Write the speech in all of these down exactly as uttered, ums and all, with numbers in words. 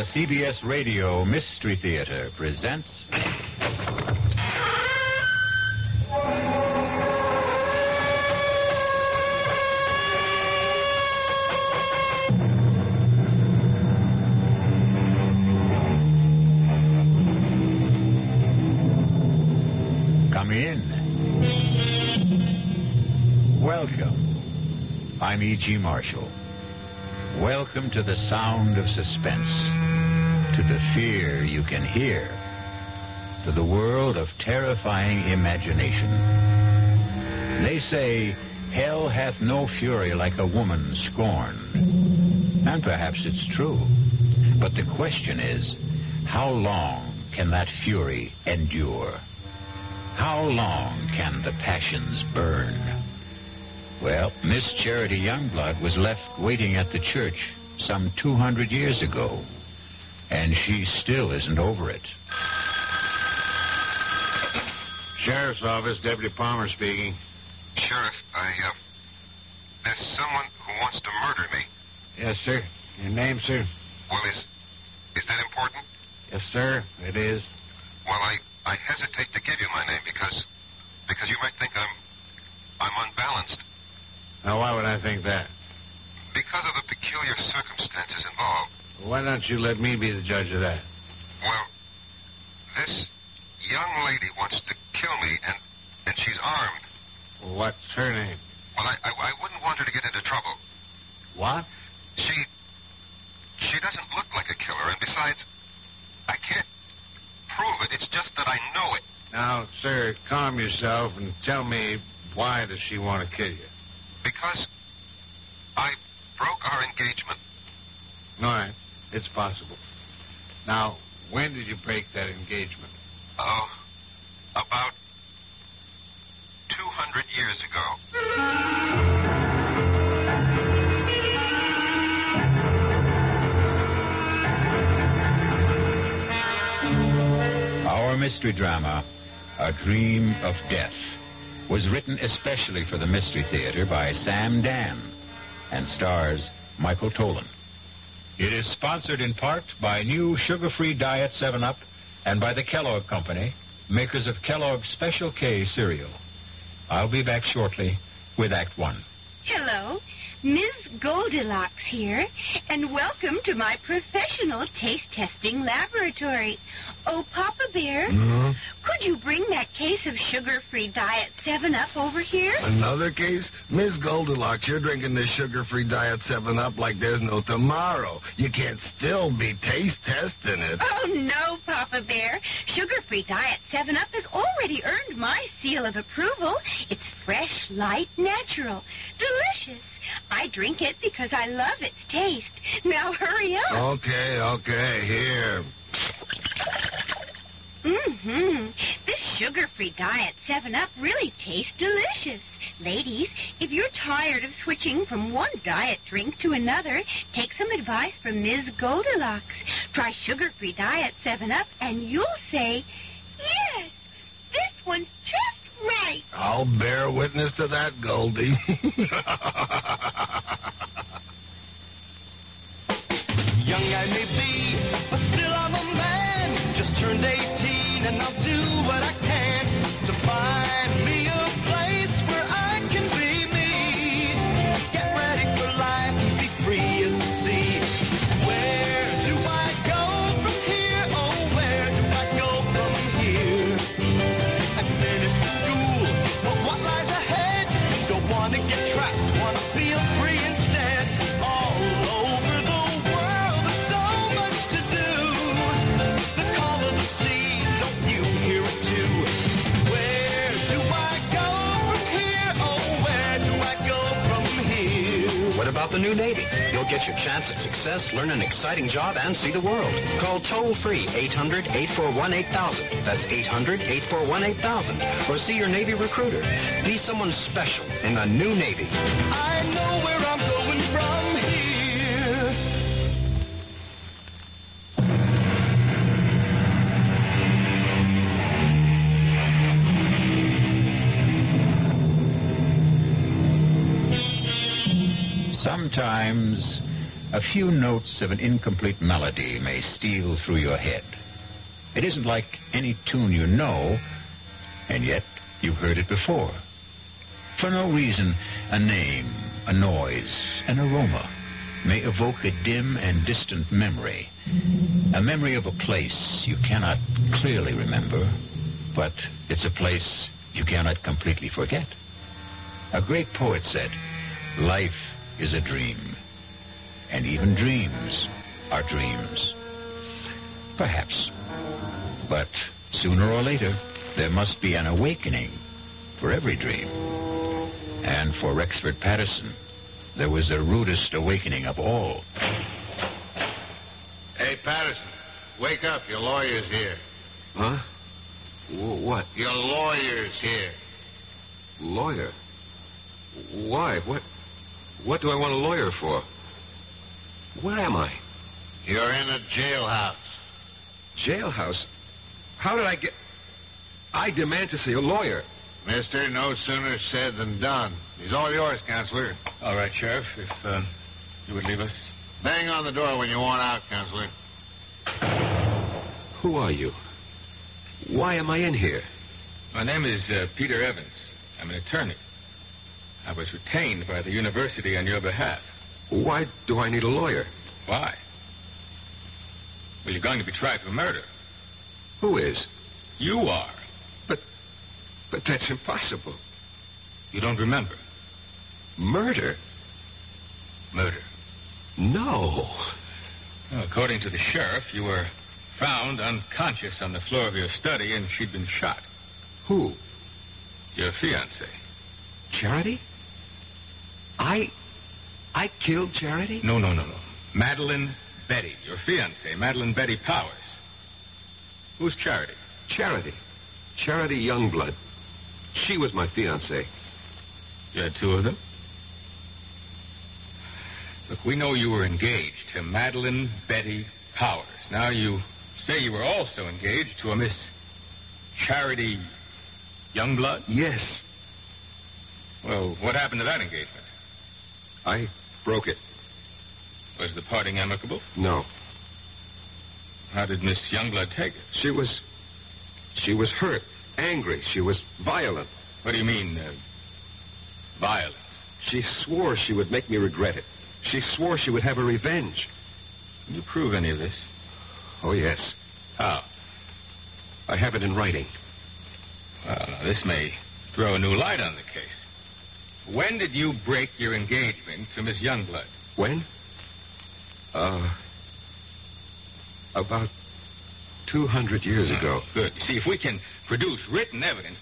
The C B S Radio Mystery Theater presents... Come in. Welcome. I'm E G. Marshall. Welcome to the sound of suspense, to the fear you can hear, to the world of terrifying imagination. They say, hell hath no fury like a woman scorned. And perhaps it's true. But the question is, how long can that fury endure? How long can the passions burn? Well, Miss Charity Youngblood was left waiting at the church some two hundred years ago, and she still isn't over it. Sheriff's Office, Deputy Palmer speaking. Sheriff, I, uh, there's someone who wants to murder me. Yes, sir. Your name, sir? Well, is, is that important? Yes, sir, it is. Well, I, I hesitate to give you my name because, because you might think I'm, I'm unbalanced. Now, why would I think that? Because of the peculiar circumstances involved. Why don't you let me be the judge of that? Well, this young lady wants to kill me, and, and she's armed. What's her name? Well, I, I, I wouldn't want her to get into trouble. What? She, she doesn't look like a killer, and besides, I can't prove it. It's just that I know it. Now, sir, calm yourself and tell me, why does she want to kill you? Because I broke our engagement. All right. It's possible. Now, when did you break that engagement? Oh, about two hundred years ago. Our mystery drama, A Dream of Death, was written especially for the Mystery Theater by Sam Dan and stars Michael Tolan. It is sponsored in part by new sugar-free Diet seven up and by the Kellogg Company, makers of Kellogg's Special K cereal. I'll be back shortly with Act One. Hello, Miz Goldilocks here, and welcome to my professional taste-testing laboratory. Oh, Papa Bear, Mm-hmm. could you bring that case of sugar-free Diet seven up over here? Another case? Miss Goldilocks, you're drinking this sugar-free Diet seven up like there's no tomorrow. You can't still be taste-testing it. Oh, no, Papa Bear. Sugar-free Diet seven up has already earned my seal of approval. It's fresh, light, natural, delicious. I drink it because I love its taste. Now hurry up. Okay, okay, here. Mm-hmm. This sugar-free Diet seven up really tastes delicious. Ladies, if you're tired of switching from one diet drink to another, take some advice from Miz Goldilocks. Try sugar-free Diet seven up and you'll say, yes, this one's just right. I'll bear witness to that, Goldie. Young I may be, but still I'm a man. Just turned eighteen and I'll do what I can to find me a place where I can be me. Get ready for life and be free as the sea. Where do I go from here? Oh, where do I go from here? I finished school, but what lies ahead? Don't want to get trapped, want to feel free instead. All over the world, there's so much to do. The call of the sea, don't you hear it too? Where do I go from here? Oh, where do I go from here? What about the new Navy? You'll get your chance at success, learn an exciting job, and see the world. Call toll-free eight hundred, eight four one, eight thousand. That's eight hundred, eight four one, eight thousand. Or see your Navy recruiter. Be someone special in the new Navy. I know where I'm going from here. Sometimes A few notes of an incomplete melody may steal through your head. It isn't like any tune you know, and yet you've heard it before. For no reason, a name, a noise, an aroma may evoke a dim and distant memory. A memory of a place you cannot clearly remember, but it's a place you cannot completely forget. A great poet said, "Life is a dream, and even dreams are dreams." Perhaps. But sooner or later, there must be an awakening for every dream. And for Rexford Patterson, there was the rudest awakening of all. Hey, Patterson, wake up. Your lawyer's here. Huh? W- what? Your lawyer's here. Lawyer? Why? What? What do I want a lawyer for? Where am I? You're in a jailhouse. Jailhouse? How did I get... I demand to see a lawyer. Mister, no sooner said than done. He's all yours, Counselor. All right, Sheriff, if uh, you would leave us. Bang on the door when you want out, Counselor. Who are you? Why am I in here? My name is uh, Peter Evans. I'm an attorney. I was retained by the university on your behalf. Why do I need a lawyer? Why? Well, you're going to be tried for murder. Who is? You are. But, but that's impossible. You don't remember? Murder? Murder. No. Well, according to the sheriff, you were found unconscious on the floor of your study, and she'd been shot. Who? Your fiancée. Charity? I... I killed Charity? No, no, no, no. Madeline Betty, your fiancée, Madeline Betty Powers. Who's Charity? Charity. Charity Youngblood. She was my fiancée. You had two of them? Look, we know you were engaged to Madeline Betty Powers. Now you say you were also engaged to a Miss Charity Youngblood? Yes. Well, what happened to that engagement? I broke it. Was the parting amicable? No. How did Miss Youngblood take it? She was... She was hurt, angry. She was violent. What do you mean, uh, violent? She swore she would make me regret it. She swore she would have a revenge. Can you prove any of this? Oh, yes. How? I have it in writing. Well, now, this may throw a new light on the case. When did you break your engagement to Miss Youngblood? When? Uh... About two hundred years Oh, ago. Good. You see, if we can produce written evidence...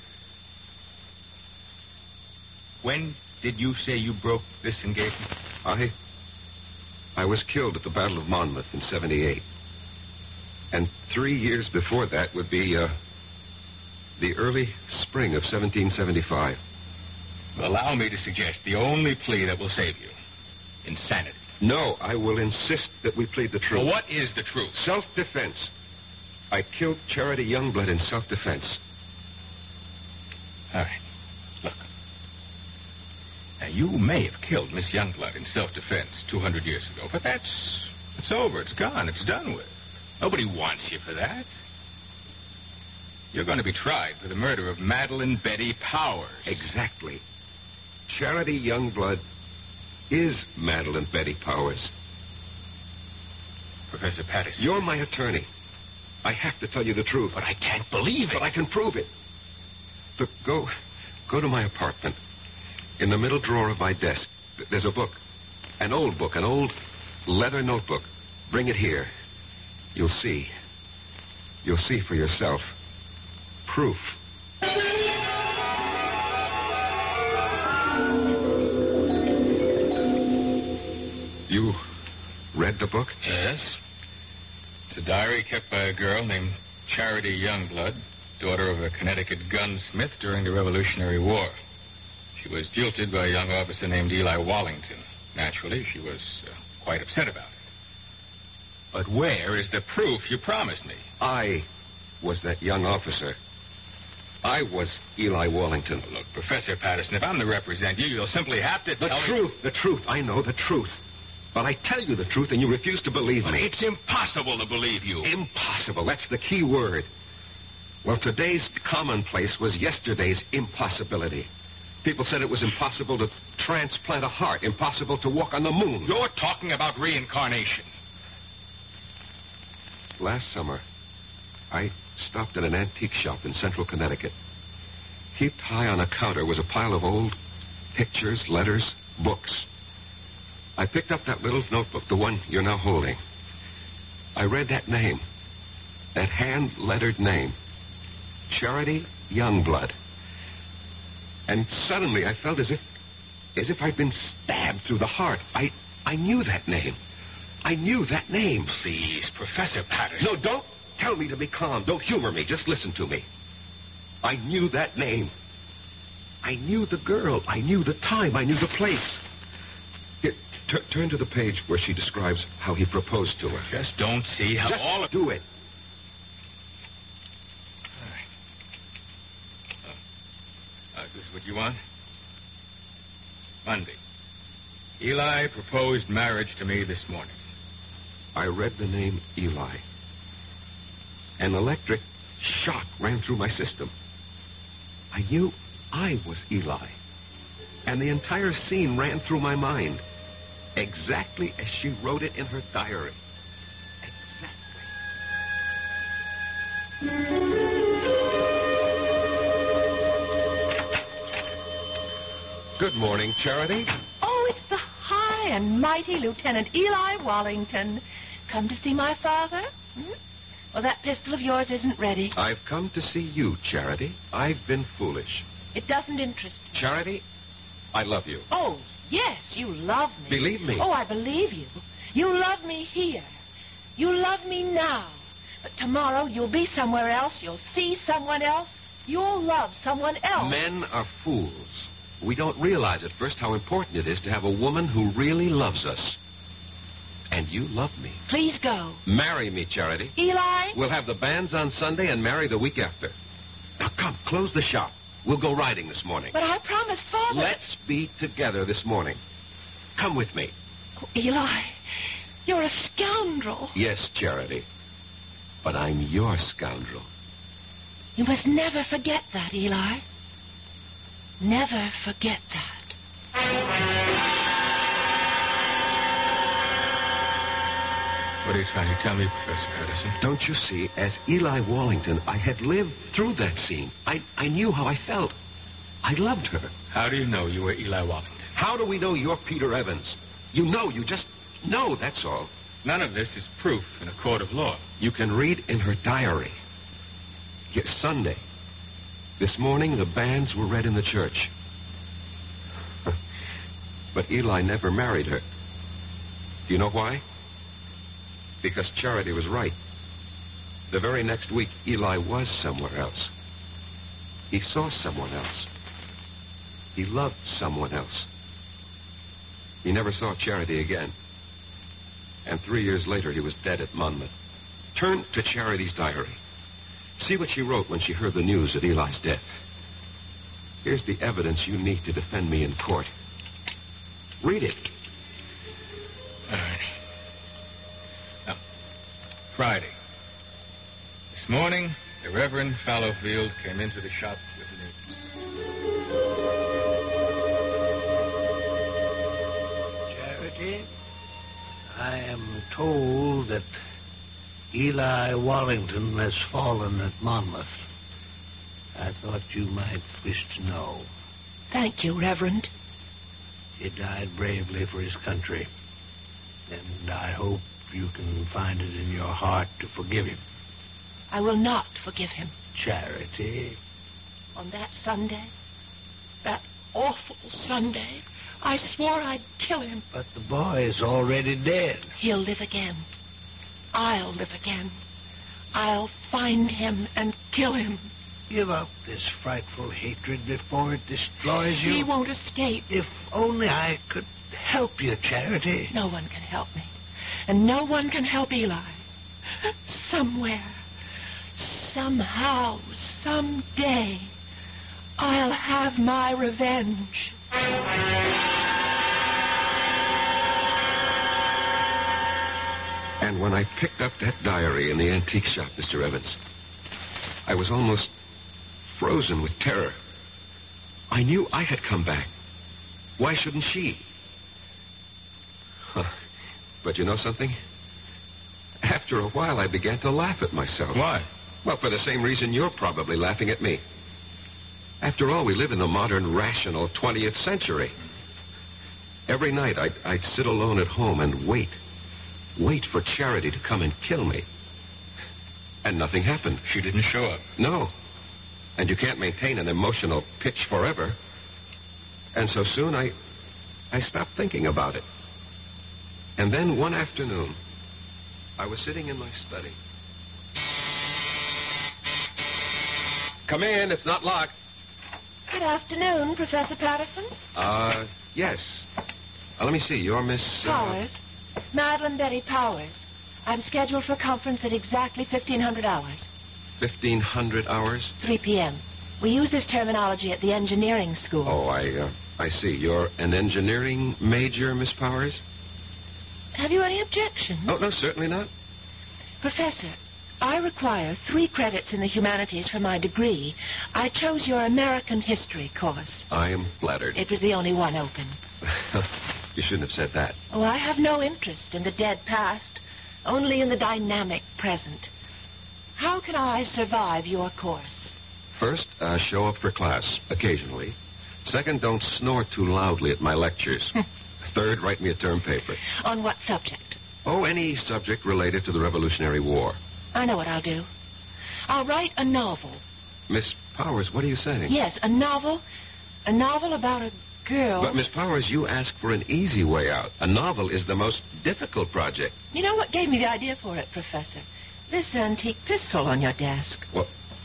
When did you say you broke this engagement? I... I was killed at the Battle of Monmouth in seventy-eight. And three years before that would be, uh... the early spring of seventeen seventy-five. Well, allow me to suggest the only plea that will save you. Insanity. No, I will insist that we plead the truth. Well, what is the truth? Self-defense. I killed Charity Youngblood in self-defense. All right. Look. Now, you may have killed Miss Youngblood in self-defense two hundred years ago, but that's... it's over. It's gone. It's done with. Nobody wants you for that. You're going to be tried for the murder of Madeline Betty Powers. Exactly. Charity Youngblood is Madeline Betty Powers. Professor Patterson. You're my attorney. I have to tell you the truth. But I can't believe it. But I can prove it. Look, go, go to my apartment. In the middle drawer of my desk, there's a book. An old book, an old leather notebook. Bring it here. You'll see. You'll see for yourself. Proof. You read the book? Yes. It's a diary kept by a girl named Charity Youngblood, daughter of a Connecticut gunsmith during the Revolutionary War. She was jilted by a young officer named Eli Wallington. Naturally, she was uh, quite upset about it. But where is the proof you promised me? I was that young officer. I was Eli Wallington. Look, Professor Patterson, if I'm to represent you, you'll simply have to The tell me... truth, the truth. I know the truth. But I tell you the truth, and you refuse to believe But me. it's impossible to believe you. Impossible. That's the key word. Well, today's commonplace was yesterday's impossibility. People said it was impossible to transplant a heart, impossible to walk on the moon. You're talking about reincarnation. Last summer, I stopped at an antique shop in central Connecticut. Heaped high on a counter was a pile of old pictures, letters, books. I picked up that little notebook, the one you're now holding. I read that name, that hand-lettered name, Charity Youngblood. And suddenly I felt as if, as if I'd been stabbed through the heart. I, I knew that name. I knew that name. Please, Professor Patterson. No, don't tell me to be calm. Don't humor me. Just listen to me. I knew that name. I knew the girl. I knew the time. I knew the place. Here, t- turn to the page where she describes how he proposed to her. Just don't see how Just all of... do it. All right. Oh. Uh, this is what you want? Monday. Eli proposed marriage to me this morning. I read the name Eli. An electric shock ran through my system. I knew I was Eli. And the entire scene ran through my mind. Exactly as she wrote it in her diary. Exactly. Good morning, Charity. Oh, it's the high and mighty Lieutenant Eli Wallington. Come to see my father? Hmm? Well, that pistol of yours isn't ready. I've come to see you, Charity. I've been foolish. It doesn't interest me. Charity, I love you. Oh, yes, you love me. Believe me. Oh, I believe you. You love me here. You love me now. But tomorrow you'll be somewhere else. You'll see someone else. You'll love someone else. Men are fools. We don't realize at first how important it is to have a woman who really loves us. And you love me. Please go. Marry me, Charity. Eli? We'll have the banns on Sunday and marry the week after. Now, come, close the shop. We'll go riding this morning. But I promised Father... Let's be together this morning. Come with me. Oh, Eli, you're a scoundrel. Yes, Charity. But I'm your scoundrel. You must never forget that, Eli. Never forget that. What are you trying to tell me, Professor Patterson? Don't you see, as Eli Wallington, I had lived through that scene. I, I knew how I felt. I loved her. How do you know you were Eli Wallington? How do we know you're Peter Evans? You know, you just know, that's all. None of this is proof in a court of law. You can read in her diary. Yes, Sunday. This morning, the banns were read in the church. But Eli never married her. Do you know why? Because Charity was right. The very next week, Eli was somewhere else. He saw someone else. He loved someone else. He never saw Charity again. And three years later, he was dead at Monmouth. Turn to Charity's diary. See what she wrote when she heard the news of Eli's death. Here's the evidence you need to defend me in court. Read it. All right. Now, Friday. This morning, the Reverend Fallowfield came into the shop with news. Charity, I am told that Eli Wallington has fallen at Monmouth. I thought you might wish to know. Thank you, Reverend. He died bravely for his country, and I hope you can find it in your heart to forgive him. I will not forgive him. Charity. On that Sunday, that awful Sunday, I swore I'd kill him. But the boy is already dead. He'll live again. I'll live again. I'll find him and kill him. Give up this frightful hatred before it destroys you. He won't escape. If only I could help you, Charity. No one can help me. And no one can help Eli. Somewhere, somehow, someday, I'll have my revenge. And when I picked up that diary in the antique shop, Mister Evans, I was almost frozen with terror. I knew I had come back. Why shouldn't she? Huh. But you know something? After a while, I began to laugh at myself. Why? Well, for the same reason you're probably laughing at me. After all, we live in the modern, rational twentieth century. Every night, I'd, I'd sit alone at home and wait. Wait for Charity to come and kill me. And nothing happened. She didn't show up. No. And you can't maintain an emotional pitch forever. And so soon, I, I stopped thinking about it. And then one afternoon, I was sitting in my study. Come in. It's not locked. Good afternoon, Professor Patterson. Uh, yes. Uh, let me see. You're Miss... Uh... Powers. Madeline Betty Powers. I'm scheduled for a conference at exactly fifteen hundred hours. fifteen hundred hours? three p.m. We use this terminology at the engineering school. Oh, I, uh, I see. You're an engineering major, Miss Powers? Have you any objections? Oh, no, certainly not. Professor, I require three credits in the humanities for my degree. I chose your American history course. I am flattered. It was the only one open. You shouldn't have said that. Oh, I have no interest in the dead past, only in the dynamic present. How can I survive your course? First, uh, show up for class, occasionally. Second, don't snore too loudly at my lectures. Third, write me a term paper. On what subject? Oh, any subject related to the Revolutionary War. I know what I'll do. I'll write a novel. Miss Powers, what are you saying? Yes, a novel. A novel about a girl. But, Miss Powers, you asked for an easy way out. A novel is the most difficult project. You know what gave me the idea for it, Professor? This antique pistol on your desk. What?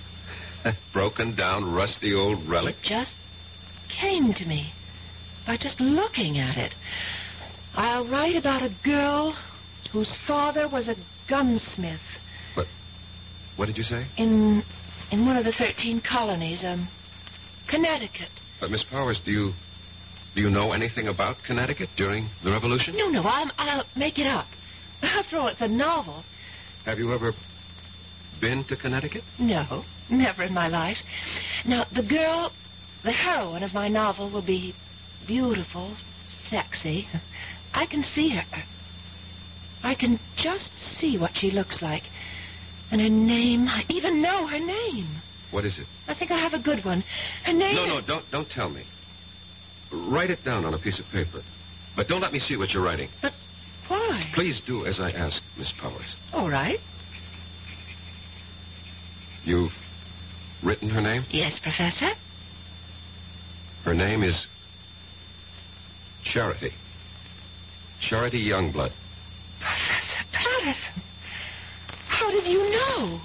Broken down, rusty old relic? It just came to me by just looking at it. I'll write about a girl whose father was a gunsmith. What? What did you say? In in one of the thirteen colonies, um, Connecticut. But, Miss Powers, do you do you know anything about Connecticut during the Revolution? No, no, I'm, I'll make it up. After all, it's a novel. Have you ever been to Connecticut? No, never in my life. Now, the girl, the heroine of my novel will be beautiful, sexy. I can see her. I can just see what she looks like. And her name, I even know her name. What is it? I think I have a good one. Her name No, is... no, don't, don't tell me. Write it down on a piece of paper. But don't let me see what you're writing. But why? Please do as I ask, Miss Powers. All right. You've written her name? Yes, Professor. Her name is Charity. Charity Youngblood. Professor Patterson, how did you know?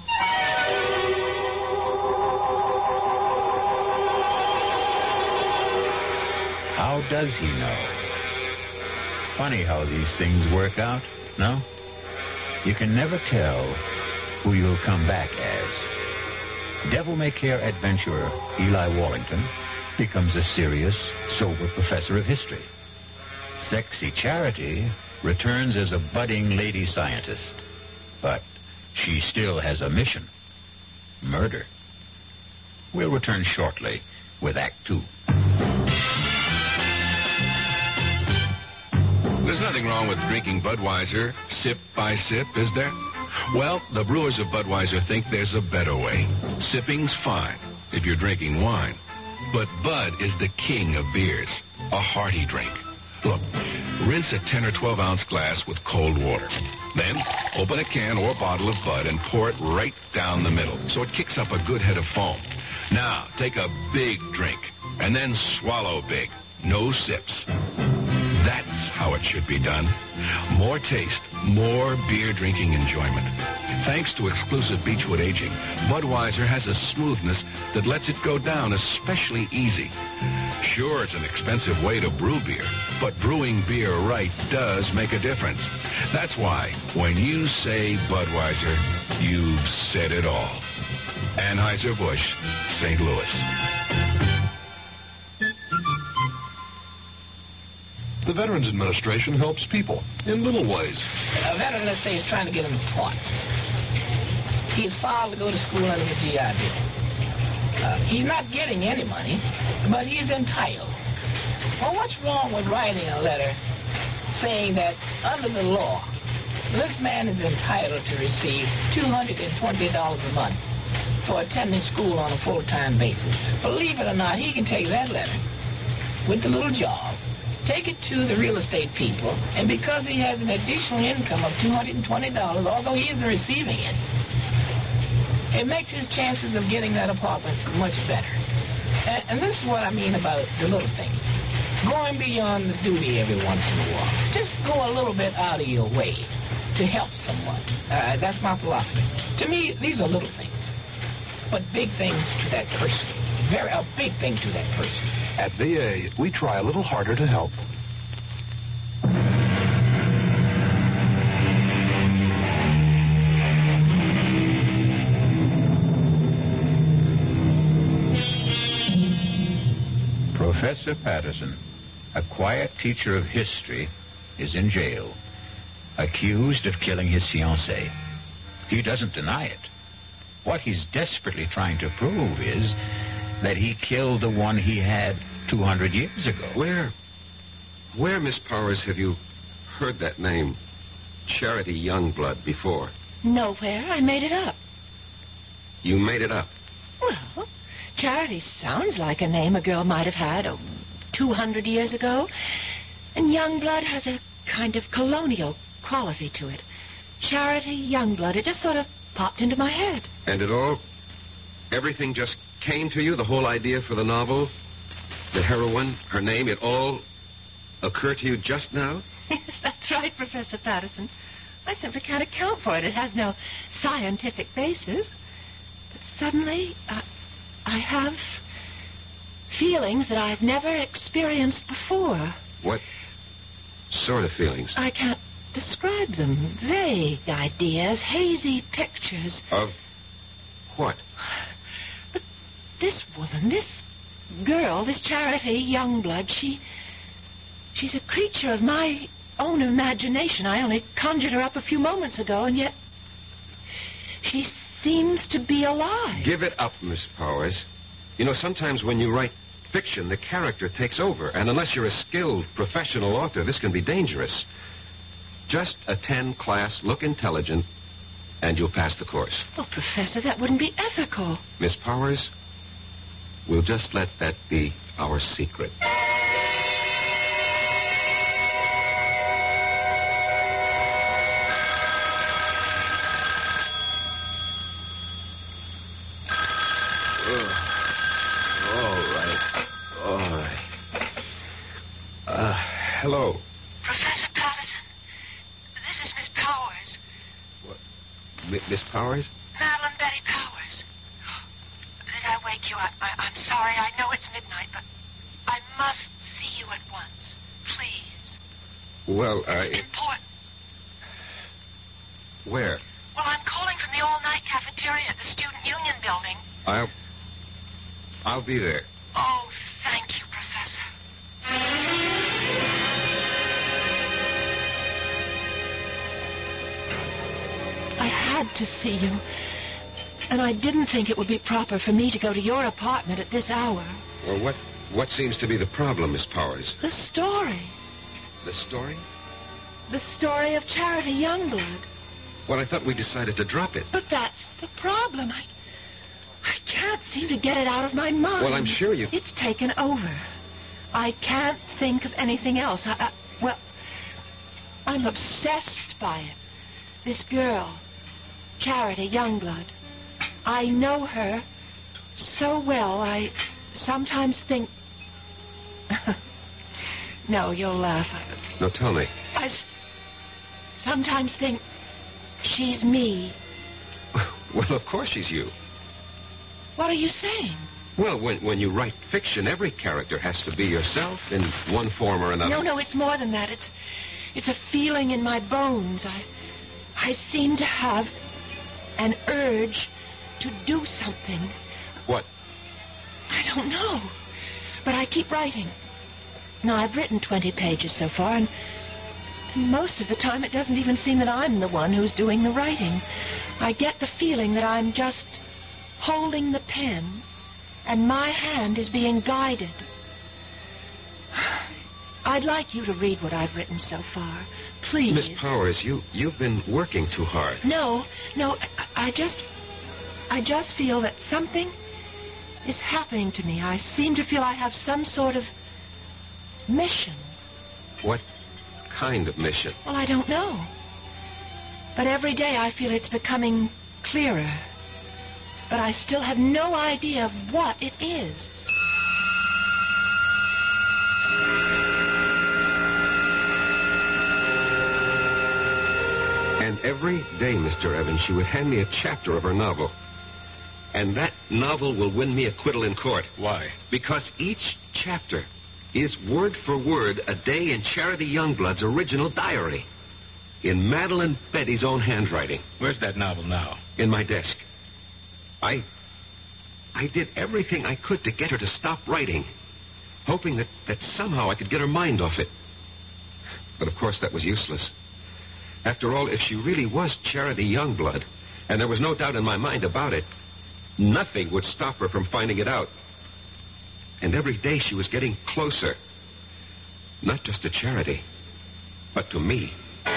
How does he know? Funny how these things work out, no? You can never tell who you'll come back as. Devil-may-care adventurer Eli Wallington becomes a serious, sober professor of history. Sexy Charity returns as a budding lady scientist. But she still has a mission. Murder. We'll return shortly with Act Two. There's nothing wrong with drinking Budweiser sip by sip, is there? Well, the brewers of Budweiser think there's a better way. Sipping's fine if you're drinking wine. But Bud is the king of beers, a hearty drink. Look, rinse a ten or twelve ounce glass with cold water. Then open a can or bottle of Bud and pour it right down the middle so it kicks up a good head of foam. Now, take a big drink and then swallow big. No sips. That's how it should be done. More taste, more beer drinking enjoyment. Thanks to exclusive Beechwood aging, Budweiser has a smoothness that lets it go down especially easy. Sure, it's an expensive way to brew beer, but brewing beer right does make a difference. That's why when you say Budweiser, you've said it all. Anheuser-Busch, Saint Louis. The Veterans Administration helps people in little ways. A veteran, let's say, is trying to get an appointment. He's filed to go to school under the G I Bill. Uh, he's not getting any money, but he's entitled. Well, what's wrong with writing a letter saying that under the law, this man is entitled to receive two hundred twenty dollars a month for attending school on a full-time basis? Believe it or not, he can take that letter with the little job, take it to the real estate people, and because he has an additional income of two hundred twenty dollars, although he isn't receiving it, it makes his chances of getting that apartment much better. And, and this is what I mean about the little things. Going beyond the duty every once in a while. Just go a little bit out of your way to help someone. Uh, that's my philosophy. To me, these are little things, but big things to that person. Very, a big thing to that person. At V A, we try a little harder to help. Professor Patterson, a quiet teacher of history, is in jail, accused of killing his fiancée. He doesn't deny it. What he's desperately trying to prove is that he killed the one he had two hundred years ago. Where, where, Miss Powers, have you heard that name, Charity Youngblood, before? Nowhere. I made it up. You made it up? Well, Charity sounds like a name a girl might have had oh, two hundred years ago. And Youngblood has a kind of colonial quality to it. Charity Youngblood. It just sort of popped into my head. And it all, everything just came to you, the whole idea for the novel, the heroine, her name, it all occurred to you just now? Yes, that's right, Professor Patterson. I simply can't account for it. It has no scientific basis. But suddenly, I, I have feelings that I've never experienced before. What sort of feelings? I can't describe them. Vague ideas, hazy pictures. Of what? But this woman, this girl, this Charity Youngblood, she... she's a creature of my own imagination. I only conjured her up a few moments ago, and yet she seems to be alive. Give it up, Miss Powers. You know, sometimes when you write fiction, the character takes over, and unless you're a skilled professional author, this can be dangerous. Just attend class, look intelligent, and you'll pass the course. Oh, Professor, that wouldn't be ethical. Miss Powers, we'll just let that be our secret. Hello. Professor Patterson, this is Miss Powers. What? M- Miss Powers? Madeline Betty Powers. Did I wake you? I, I, I'm sorry. I know it's midnight, but I must see you at once. Please. Well, I... It's important. Where? Well, I'm calling from the all-night cafeteria at the Student Union building. I'll... I'll be there. Oh, thank you, Professor. I had to see you, and I didn't think it would be proper for me to go to your apartment at this hour. Well, what, what seems to be the problem, Miss Powers? The story. The story? The story of Charity Youngblood. Well, I thought we decided to drop it. But that's the problem. I, I can't seem to get it out of my mind. Well, I'm sure you... It's taken over. I can't think of anything else. I, I, well, I'm obsessed by it. This girl, Charity Youngblood. I know her so well, I sometimes think... No, you'll laugh. No, tell me. I s- sometimes think she's me. Well, of course she's you. What are you saying? Well, when, when you write fiction, every character has to be yourself in one form or another. No, no, it's more than that. It's, it's a feeling in my bones. I... I seem to have an urge to do something. What? I don't know. But I keep writing. Now, I've written twenty pages so far, and, and most of the time it doesn't even seem that I'm the one who's doing the writing. I get the feeling that I'm just holding the pen, and my hand is being guided. I'd like you to read what I've written so far. Please. Miss Powers, you, you've been working too hard. No, no, I, I just... I just feel that something is happening to me. I seem to feel I have some sort of mission. What kind of mission? Well, I don't know. But every day I feel it's becoming clearer. But I still have no idea of what it is. And every day, Mister Evans, she would hand me a chapter of her novel. And that novel will win me acquittal in court. Why? Because each chapter is word for word a day in Charity Youngblood's original diary. In Madeline Betty's own handwriting. Where's that novel now? In my desk. I... I did everything I could to get her to stop writing, hoping that, that somehow I could get her mind off it. But of course that was useless. After all, if she really was Charity Youngblood, and there was no doubt in my mind about it, nothing would stop her from finding it out. And every day she was getting closer. Not just to Charity, but to me.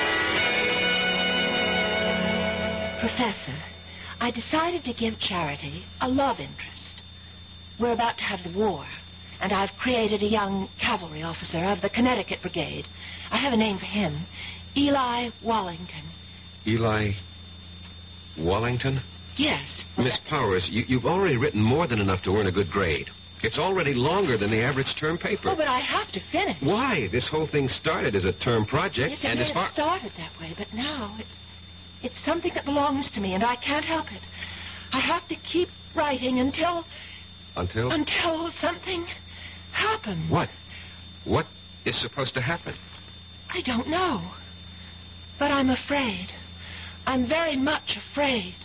Professor, I decided to give Charity a love interest. We're about to have the war, and I've created a young cavalry officer of the Connecticut Brigade. I have a name for him. Eli Wallington. Eli Wallington? Yes. Miss Powers, you, you've already written more than enough to earn a good grade. It's already longer than the average term paper. Oh, but I have to finish. Why? This whole thing started as a term project, Yes, it and may as far... have started that way, but now it's it's something that belongs to me, and I can't help it. I have to keep writing until Until? until something happens. What? What is supposed to happen? I don't know. But I'm afraid. I'm very much afraid.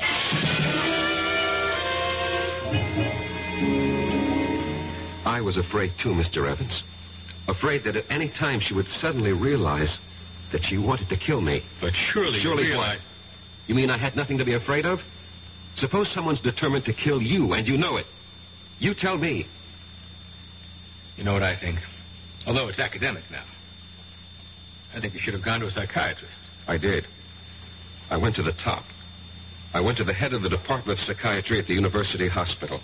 I was afraid too, Mister Evans. Afraid that at any time she would suddenly realize that she wanted to kill me. But surely, Surely you realize... what? You mean I had nothing to be afraid of? Suppose someone's determined to kill you, and you know it. You tell me. You know what I think? Although it's academic now. I think you should have gone to a psychiatrist. I did. I went to the top. I went to the head of the Department of Psychiatry at the University Hospital.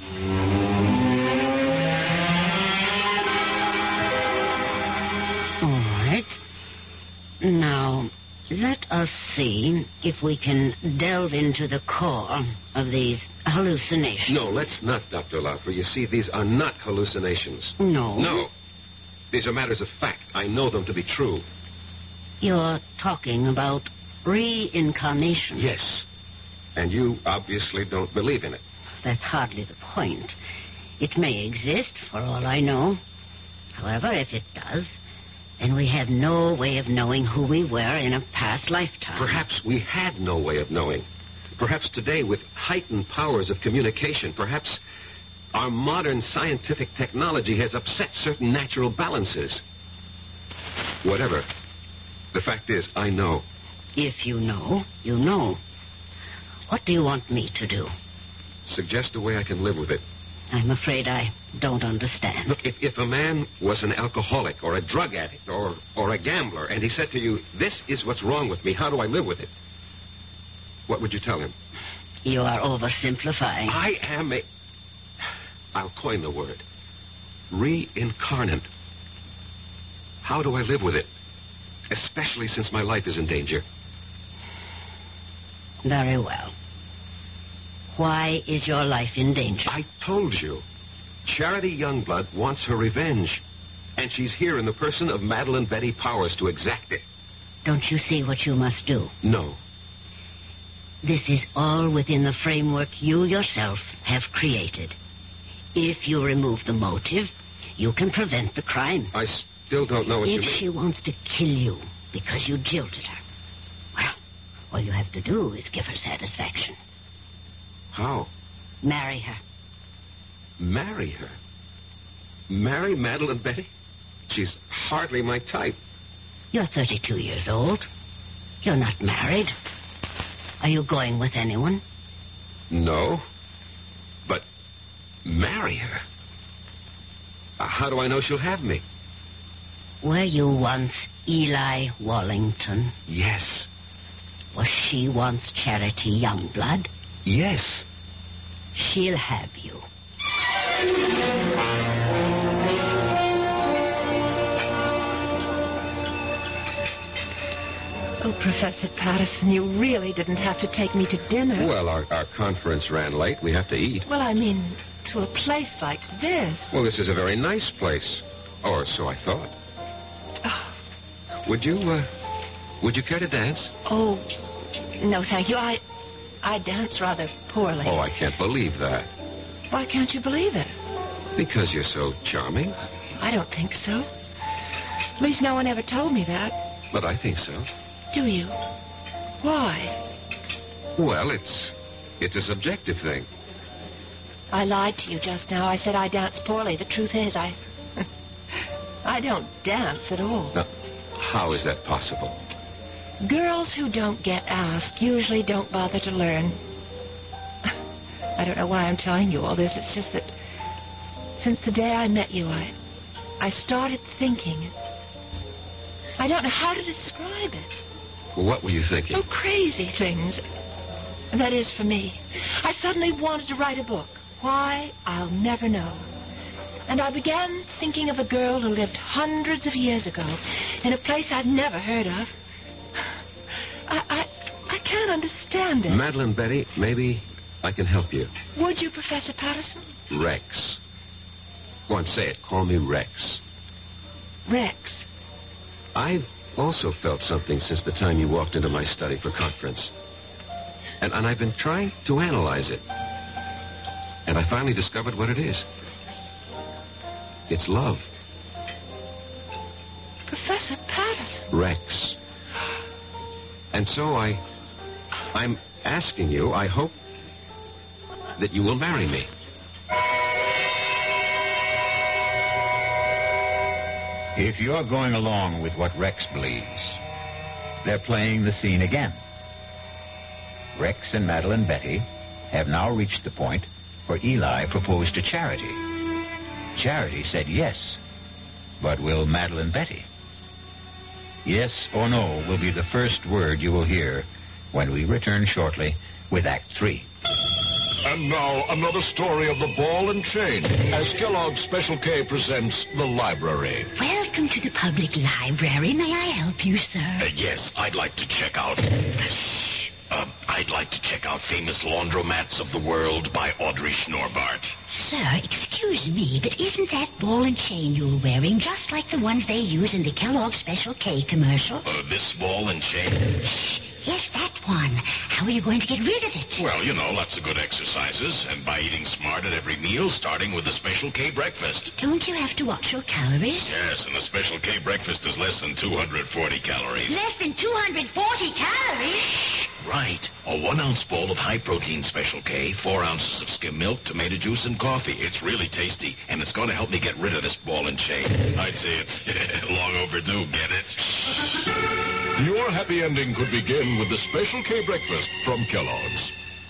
All right. Now, let us see if we can delve into the core of these hallucinations. No, let's not, Doctor Laufer. You see, these are not hallucinations. No? No. These are matters of fact. I know them to be true. You're talking about reincarnation. Yes. And you obviously don't believe in it. That's hardly the point. It may exist, for all I know. However, if it does, then we have no way of knowing who we were in a past lifetime. Perhaps we had no way of knowing. Perhaps today, with heightened powers of communication, perhaps our modern scientific technology has upset certain natural balances. Whatever. The fact is, I know. If you know, you know. What do you want me to do? Suggest a way I can live with it. I'm afraid I don't understand. Look, if, if a man was an alcoholic or a drug addict or, or a gambler, and he said to you, this is what's wrong with me, how do I live with it? What would you tell him? You are oversimplifying. I am a... I'll coin the word. Reincarnate. How do I live with it? Especially since my life is in danger. Very well. Why is your life in danger? I told you. Charity Youngblood wants her revenge. And she's here in the person of Madeline Betty Powers to exact it. Don't you see what you must do? No. This is all within the framework you yourself have created. If you remove the motive, you can prevent the crime. I still don't know what you If mean. she wants to kill you because you jilted her, well, all you have to do is give her satisfaction. How? Marry her. Marry her? Marry Madeline Betty? She's hardly my type. You're thirty-two years old. You're not married. Are you going with anyone? No. But marry her? Uh, how do I know she'll have me? Were you once Eli Wallington? Yes. Was she once Charity Youngblood? Yes. She'll have you. Oh, Professor Patterson, you really didn't have to take me to dinner. Well, our, our conference ran late. We have to eat. Well, I mean, to a place like this. Well, this is a very nice place. Or so I thought. Oh. Would you, uh, would you care to dance? Oh, no, thank you. I, I dance rather poorly. Oh, I can't believe that. Why can't you believe it? Because you're so charming. I don't think so. At least no one ever told me that. But I think so. Do you? Why? Well, it's, it's a subjective thing. I lied to you just now. I said I dance poorly. The truth is, I... I don't dance at all. Now, how is that possible? Girls who don't get asked usually don't bother to learn. I don't know why I'm telling you all this. It's just that since the day I met you, I, I started thinking. I don't know how to describe it. Well, what were you thinking? Oh, crazy things. That is, for me. I suddenly wanted to write a book. Why, I'll never know. And I began thinking of a girl who lived hundreds of years ago in a place I've never heard of. I, I, I can't understand it. Madeline Betty, maybe I can help you. Would you, Professor Patterson? Rex. Go on, say it. Call me Rex. Rex. I've also felt something since the time you walked into my study for conference. And, and I've been trying to analyze it. And I finally discovered what it is. It's love. Professor Patterson. Rex. And so I... I'm asking you, I hope that you will marry me. If you're going along with what Rex believes, they're playing the scene again. Rex and Madeline Betty have now reached the point where Eli proposed to Charity. Charity said yes, but will Madeline Betty? Yes or no will be the first word you will hear when we return shortly with Act Three. And now, another story of the ball and chain, as Kellogg's Special K presents The Library. Welcome to the public library. May I help you, sir? Uh, yes, I'd like to check out... Uh, I'd like to check out Famous Laundromats of the World by Audrey Schnorbart. Sir, excuse me, but isn't that ball and chain you're wearing just like the ones they use in the Kellogg's Special K commercial? Uh, this ball and chain? Yes, that one. How are you going to get rid of it? Well, you know, lots of good exercises, and by eating smart at every meal, starting with the Special K breakfast. Don't you have to watch your calories? Yes, and the Special K breakfast is less than two hundred forty calories. Less than two hundred forty calories? Right. A one-ounce bowl of high-protein Special K, four ounces of skim milk, tomato juice, and coffee. It's really tasty, and it's going to help me get rid of this ball and chain. I'd say it's long overdue, get it? Your happy ending could begin with the Special K breakfast from Kellogg's.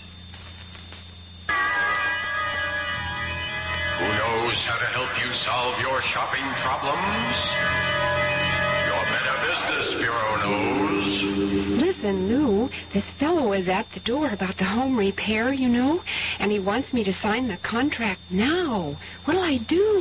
Who knows how to help you solve your shopping problems? Your Better Business Bureau knows. Listen, Lou, this fellow is at the door about the home repair, you know, and he wants me to sign the contract now. What'll I do?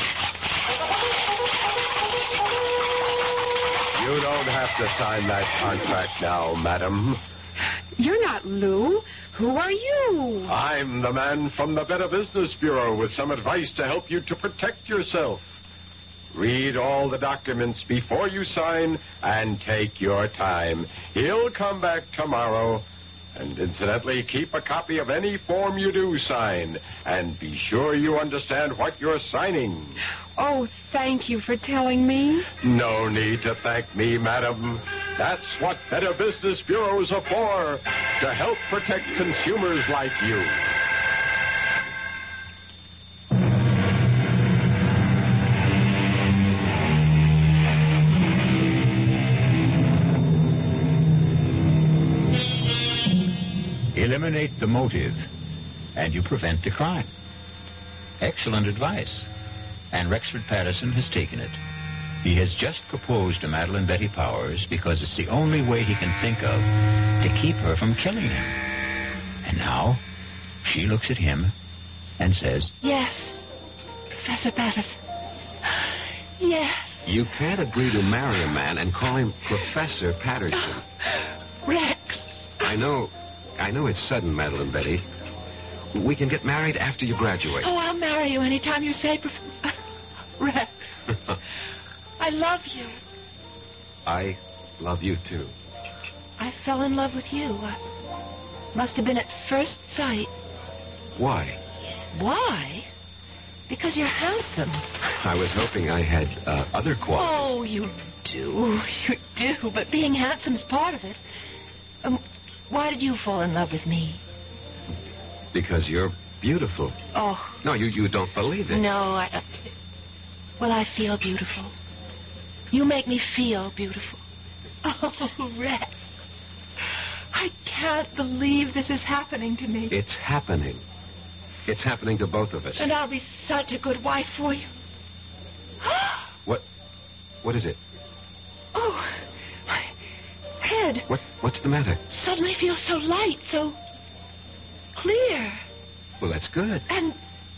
You don't have to sign that contract now, madam. You're not Lou. Who are you? I'm the man from the Better Business Bureau with some advice to help you to protect yourself. Read all the documents before you sign and take your time. He'll come back tomorrow. And incidentally, keep a copy of any form you do sign. And be sure you understand what you're signing. Oh, thank you for telling me. No need to thank me, madam. That's what Better Business Bureaus are for, to help protect consumers like you. the motive, and you prevent the crime. Excellent advice. And Rexford Patterson has taken it. He has just proposed to Madeline Betty Powers because it's the only way he can think of to keep her from killing him. And now, she looks at him and says, Yes, Professor Patterson. Yes. You can't agree to marry a man and call him Professor Patterson. Rex. I know, I know it's sudden, Madeline Betty. We can get married after you graduate. Oh, I'll marry you anytime you say, Prof- Rex. I love you. I love you, too. I fell in love with you. I must have been at first sight. Why? Why? Because you're handsome. I was hoping I had uh, other qualities. Oh, you do. You do. But being handsome's part of it. Um, why did you fall in love with me? Because you're beautiful. Oh. No, you, you don't believe it. No, I... Uh, well, I feel beautiful. You make me feel beautiful. Oh, Rex. I can't believe this is happening to me. It's happening. It's happening to both of us. And I'll be such a good wife for you. What? What is it? Oh, my head. What? What's the matter? Suddenly feels so light, so clear. Well, that's good. And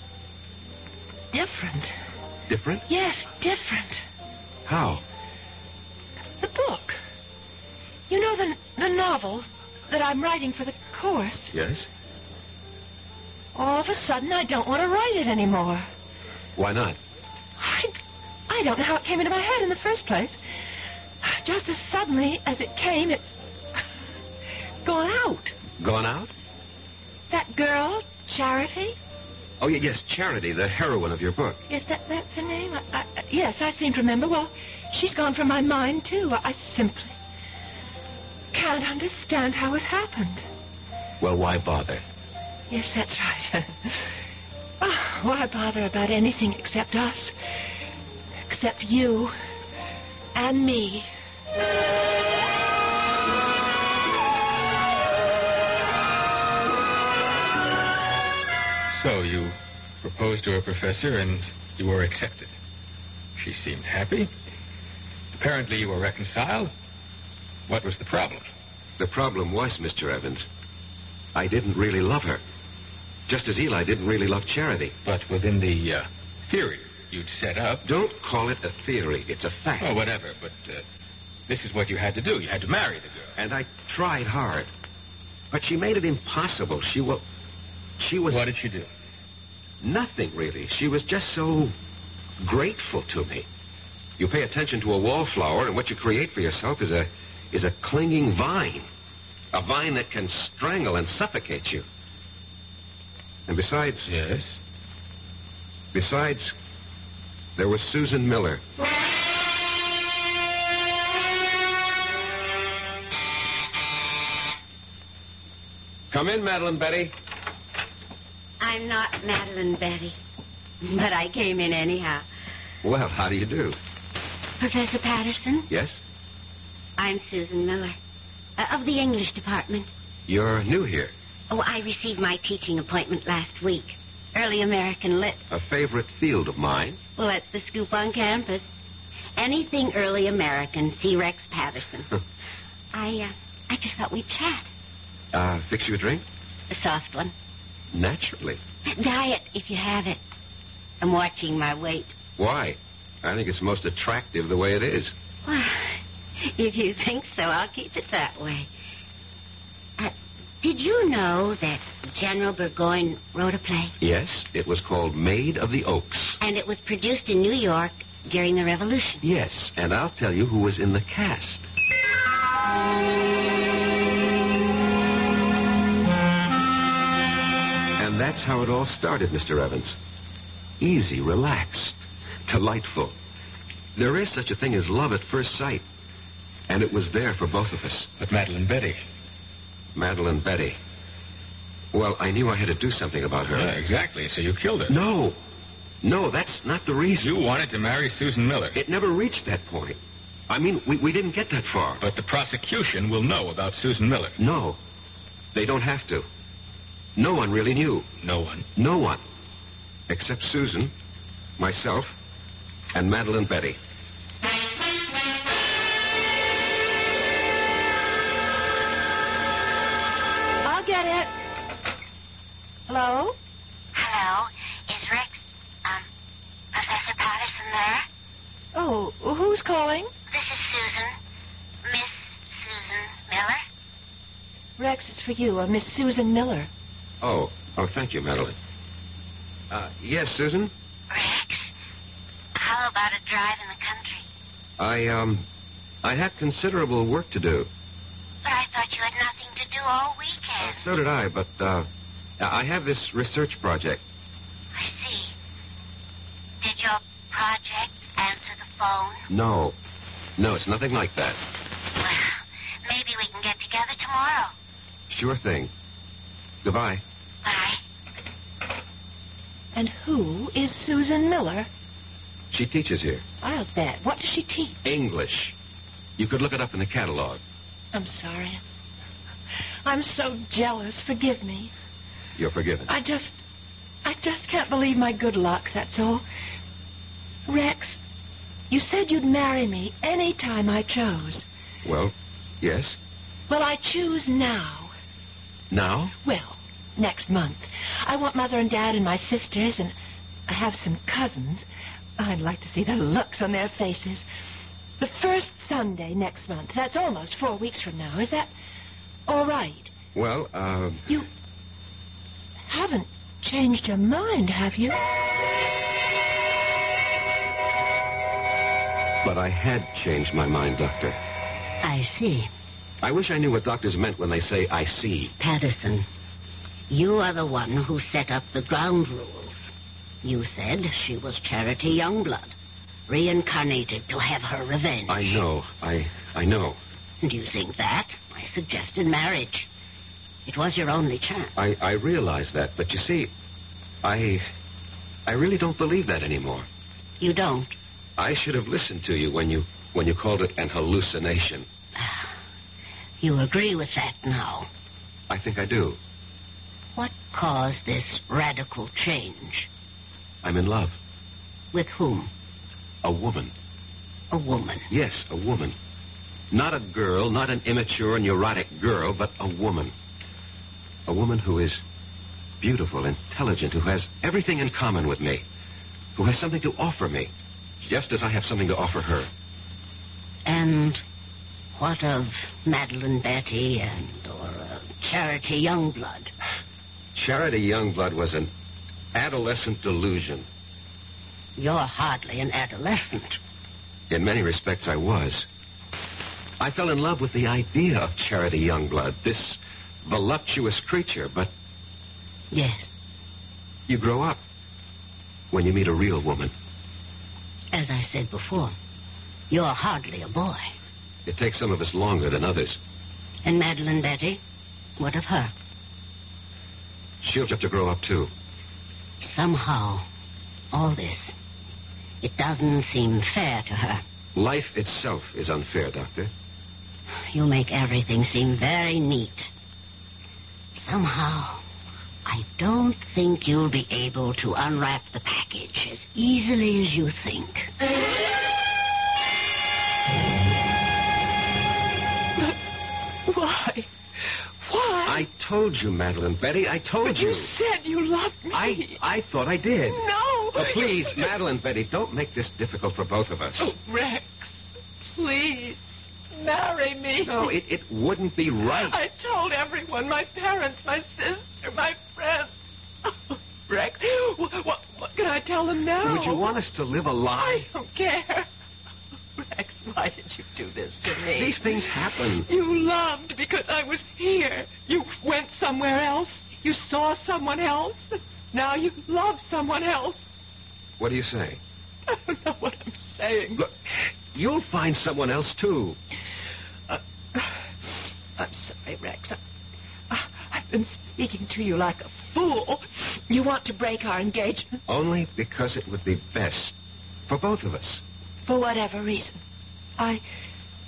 different. Different? Yes, different. How? The book. You know the the novel that I'm writing for the course? Yes. All of a sudden, I don't want to write it anymore. Why not? I, I don't know how it came into my head in the first place. Just as suddenly as it came, it's gone out. Gone out? That girl, Charity? Oh, yeah, yes, Charity, the heroine of your book. Yes, that, that's her name? I, I, yes, I seem to remember. Well, she's gone from my mind, too. I simply can't understand how it happened. Well, why bother? Yes, that's right. Oh, why bother about anything except us? Except you and me. So you proposed to a professor and you were accepted. She seemed happy. Apparently you were reconciled. What was the problem? The problem was, Mister Evans, I didn't really love her. Just as Eli didn't really love Charity. But within the uh, theory you'd set up... Don't call it a theory. It's a fact. Oh, whatever. But uh, this is what you had to do. You had to marry the girl. And I tried hard. But she made it impossible. She was... She was... What did she do? Nothing, really. She was just so grateful to me. You pay attention to a wallflower, and what you create for yourself is a is a clinging vine. A vine that can strangle and suffocate you. And besides... Yes? Besides, there was Susan Miller. Come in, Madeline Betty. I'm not Madeline Betty, but I came in anyhow. Well, how do you do? Professor Patterson? Yes? I'm Susan Miller, uh, of the English department. You're new here. Oh, I received my teaching appointment last week. Early American Lit. A favorite field of mine. Well, that's the scoop on campus. Anything early American, see Rex Patterson. I, uh, I just thought we'd chat. Uh, fix you a drink? A soft one. Naturally. Diet, if you have it. I'm watching my weight. Why? I think it's most attractive the way it is. Well, if you think so, I'll keep it that way. Uh, did you know that General Burgoyne wrote a play? Yes, it was called Maid of the Oaks. And it was produced in New York during the Revolution. Yes, and I'll tell you who was in the cast. And that's how it all started, Mister Evans. Easy, relaxed, delightful. There is such a thing as love at first sight. And it was there for both of us. But Madeline Betty. Madeline Betty. Well, I knew I had to do something about her. Yeah, exactly. So you killed her. No. No, that's not the reason. You wanted to marry Susan Miller. It never reached that point. I mean, we, we didn't get that far. But the prosecution will know about Susan Miller. No. They don't have to. No one really knew. No one? No one. Except Susan, myself, and Madeline Betty. I'll get it. Hello? Hello, is Rex, um, Professor Patterson there? Oh, who's calling? This is Susan. Miss Susan Miller. Rex is for you, uh, Miss Susan Miller. Oh, oh, thank you, Madeline. Uh, yes, Susan? Rex, how about a drive in the country? I, um, I have considerable work to do. But I thought you had nothing to do all weekend. So did I, but, uh, I have this research project. I see. Did your project answer the phone? No. No, it's nothing like that. Well, maybe we can get together tomorrow. Sure thing. Goodbye. Bye. And who is Susan Miller? She teaches here. I'll bet. What does she teach? English. You could look it up in the catalog. I'm sorry. I'm so jealous. Forgive me. You're forgiven. I just... I just can't believe my good luck, that's all. Rex, you said you'd marry me any time I chose. Well, yes. Well, I choose now. Now? Well, next month. I want Mother and Dad and my sisters, and I have some cousins. I'd like to see the looks on their faces. The first Sunday next month. That's almost four weeks from now. Is that all right? Well, uh... You haven't changed your mind, have you? But I had changed my mind, Doctor. I see. I wish I knew what doctors meant when they say, I see. Patterson, you are the one who set up the ground rules. You said she was Charity Youngblood, reincarnated to have her revenge. I know. I I know. And using that, I suggested marriage. It was your only chance. I, I realize that, but you see, I I really don't believe that anymore. You don't? I should have listened to you when you when you called it an hallucination. You agree with that now? I think I do. What caused this radical change? I'm in love. With whom? A woman. A woman? Yes, a woman. Not a girl, not an immature, neurotic girl, but a woman. A woman who is beautiful, intelligent, who has everything in common with me, who has something to offer me, just as I have something to offer her. And what of Madeline Betty and or uh, Charity Youngblood? Charity Youngblood was an adolescent delusion. You're hardly an adolescent. In many respects, I was. I fell in love with the idea of Charity Youngblood, this voluptuous creature, but... Yes. You grow up when you meet a real woman. As I said before, you're hardly a boy. It takes some of us longer than others. And Madeline Betty? What of her? She'll have to grow up, too. Somehow, all this, it doesn't seem fair to her. Life itself is unfair, Doctor. You make everything seem very neat. Somehow, I don't think you'll be able to unwrap the package as easily as you think. But why? Why? I told you, Madeline Betty. I told but you. you said you loved me. I, I thought I did. No. But please, Madeline Betty, don't make this difficult for both of us. Oh, Rex, please, marry me. No, it, it wouldn't be right. I told everyone, my parents, my sister, my friends. Oh, Rex, what, what, what can I tell them now? Would you want us to live a lie? I don't care. Rex, why did you do this to me? These things happen. You loved because I was here. You went somewhere else. You saw someone else. Now you love someone else. What do you say? I don't know what I'm saying. Look, you'll find someone else, too. Uh, I'm sorry, Rex. I, I've been speaking to you like a fool. You want to break our engagement? Only because it would be best for both of us. For whatever reason. I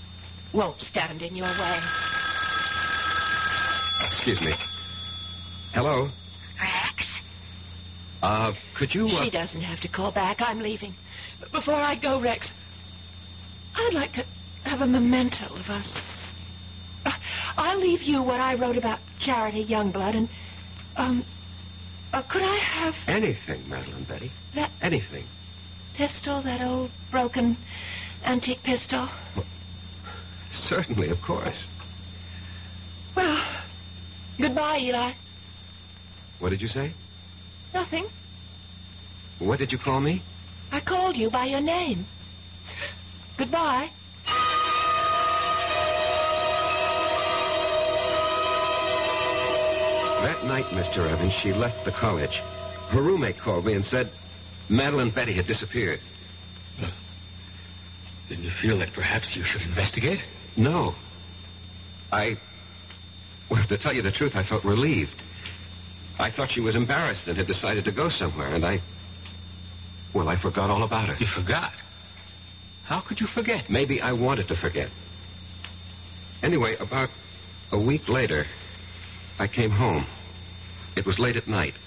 won't stand in your way. Excuse me. Hello? Rex? Uh, could you... Uh... She doesn't have to call back. I'm leaving. But before I go, Rex, I'd like to have a memento of us. Uh, I'll leave you what I wrote about Charity Youngblood, and, um, uh, could I have... Anything, Madeline Betty. That... Anything. Pistol, that old broken antique pistol? Well, certainly, of course. Well, goodbye, Eli. What did you say? Nothing. What did you call me? I called you by your name. Goodbye. That night, Mister Evans, she left the college. Her roommate called me and said Madeline Betty had disappeared. Well, didn't you feel that perhaps you should investigate? No. I... Well, to tell you the truth, I felt relieved. I thought she was embarrassed and had decided to go somewhere, and I... Well, I forgot all about her. You forgot? How could you forget? Maybe I wanted to forget. Anyway, about a week later, I came home. It was late at night.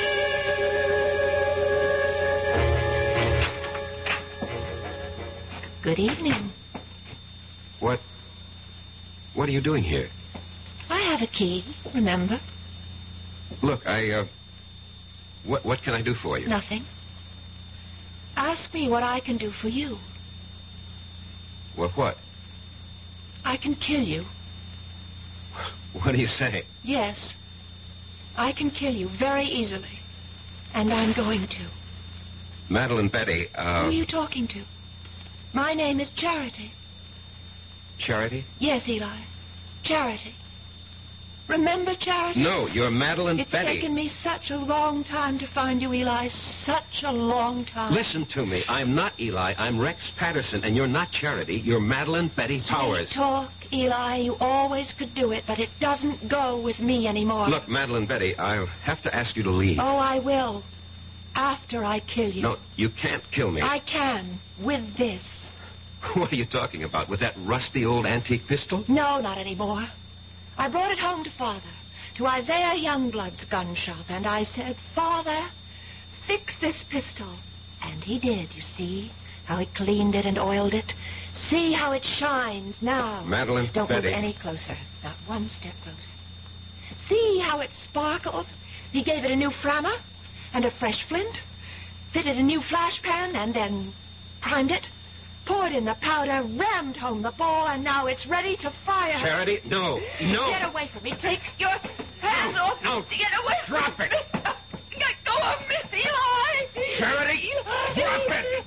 Good evening. What... What are you doing here? I have a key, remember? Look, I, uh... What, what can I do for you? Nothing. Ask me what I can do for you. What, what? I can kill you. What do you say? Yes. I can kill you very easily. And I'm going to. Madeline Betty, uh... Who are you talking to? My name is Charity. Charity? Yes, Eli. Charity. Remember Charity? No, you're Madeline it's Betty. It's taken me such a long time to find you, Eli. Such a long time. Listen to me. I'm not Eli. I'm Rex Patterson, and you're not Charity. You're Madeline Betty Sweet Powers. talk, Eli. You always could do it, but it doesn't go with me anymore. Look, Madeline Betty, I'll have to ask you to leave. Oh, I will. After I kill you. No, you can't kill me. I can. With this. What are you talking about? With that rusty old antique pistol? No, not anymore. I brought it home to Father, to Isaiah Youngblood's gun shop, and I said, Father, fix this pistol. And he did, you see, how he cleaned it and oiled it. See how it shines now. Madeline Don't Betty. move any closer. Not one step closer. See how it sparkles. He gave it a new frammer and a fresh flint, fitted a new flash pan, and then primed it. Poured in the powder, rammed home the ball, and now it's ready to fire. Charity, no, no. Get away from me. Take your hands no, off. No, Get away drop from it. me. Let go of me, Eli. Charity, Eli. drop it.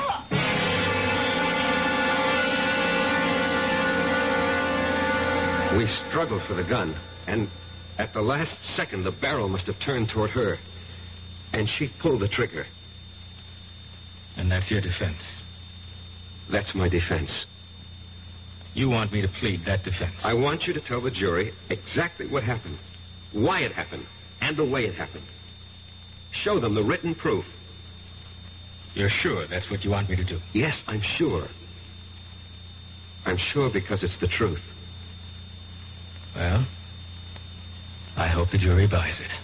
We struggled for the gun, and at the last second, the barrel must have turned toward her, and she pulled the trigger. And that's your defense? That's my defense. You want me to plead that defense? I want you to tell the jury exactly what happened, why it happened, and the way it happened. Show them the written proof. You're sure that's what you want me to do? Yes, I'm sure. I'm sure because it's the truth. Well, I hope the jury buys it.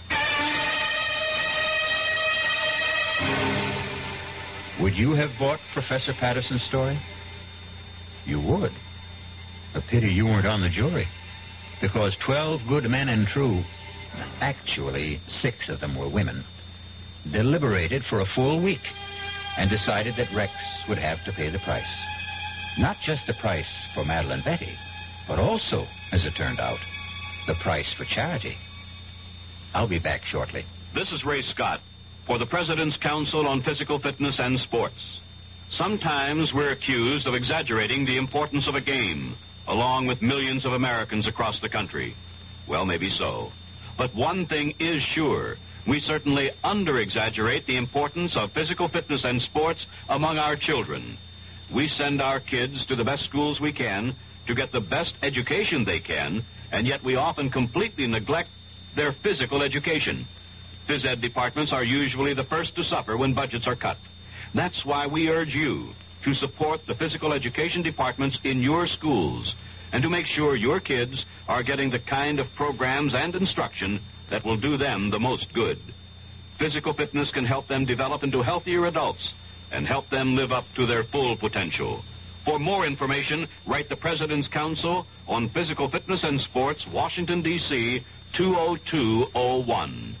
Would you have bought Professor Patterson's story? You would. A pity you weren't on the jury. Because twelve good men and true, actually six of them were women, deliberated for a full week and decided that Rex would have to pay the price. Not just the price for Madeline Betty, but also, as it turned out, the price for Charity. I'll be back shortly. This is Ray Scott for the President's Council on Physical Fitness and Sports. Sometimes we're accused of exaggerating the importance of a game, along with millions of Americans across the country. Well, maybe so. But one thing is sure. We certainly under-exaggerate the importance of physical fitness and sports among our children. We send our kids to the best schools we can to get the best education they can, and yet we often completely neglect their physical education. Phys ed departments are usually the first to suffer when budgets are cut. That's why we urge you to support the physical education departments in your schools and to make sure your kids are getting the kind of programs and instruction that will do them the most good. Physical fitness can help them develop into healthier adults and help them live up to their full potential. For more information, write the President's Council on Physical Fitness and Sports, Washington, D C two oh two oh one.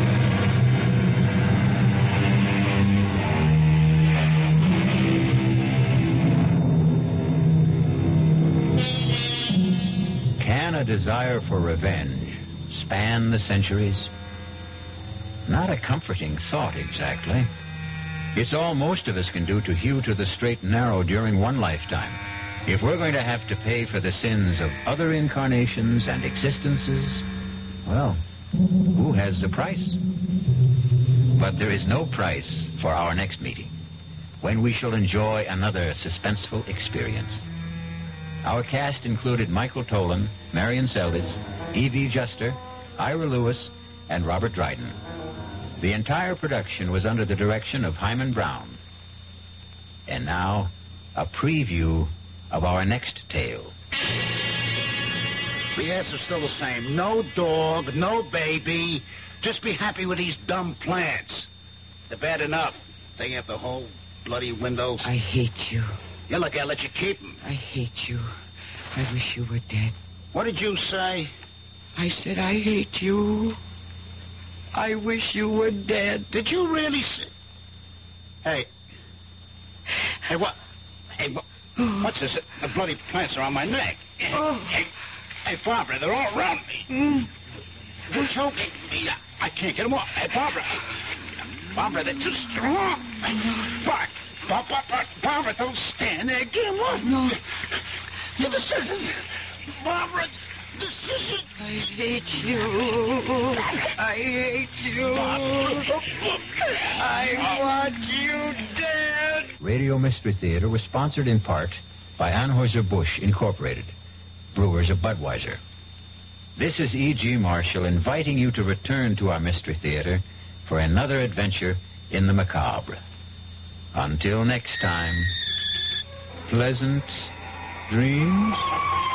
Can a desire for revenge span the centuries? Not a comforting thought, exactly. It's all most of us can do to hew to the straight and narrow during one lifetime. If we're going to have to pay for the sins of other incarnations and existences, well, who has the price? But there is no price for our next meeting, when we shall enjoy another suspenseful experience. Our cast included Michael Tolan, Marion Seldes, Evie Juster, Ira Lewis, and Robert Dryden. The entire production was under the direction of Hyman Brown. And now, a preview of our next tale. The answer's still the same. No dog, no baby. Just be happy with these dumb plants. They're bad enough. Taking up the whole bloody windows. I hate you. Yeah, look, I'll let you keep them. I hate you. I wish you were dead. What did you say? I said I hate you. I wish you were dead. Did you really say... Hey. Hey, what... Hey, what... What's this? The bloody plants are on my neck. Oh. Hey, hey, Barbara, they're all around me. Mm. They're choking me. I can't get them off. Hey, Barbara. Barbara, they're too strong. Barbara, Barbara, Barbara, don't stand there. Get them off. No. Get the scissors. Barbara, the scissors. I hate you. I hate you. I want you dead. Radio Mystery Theater was sponsored in part by Anheuser-Busch Incorporated, brewers of Budweiser. This is E G. Marshall inviting you to return to our Mystery Theater for another adventure in the macabre. Until next time, pleasant dreams.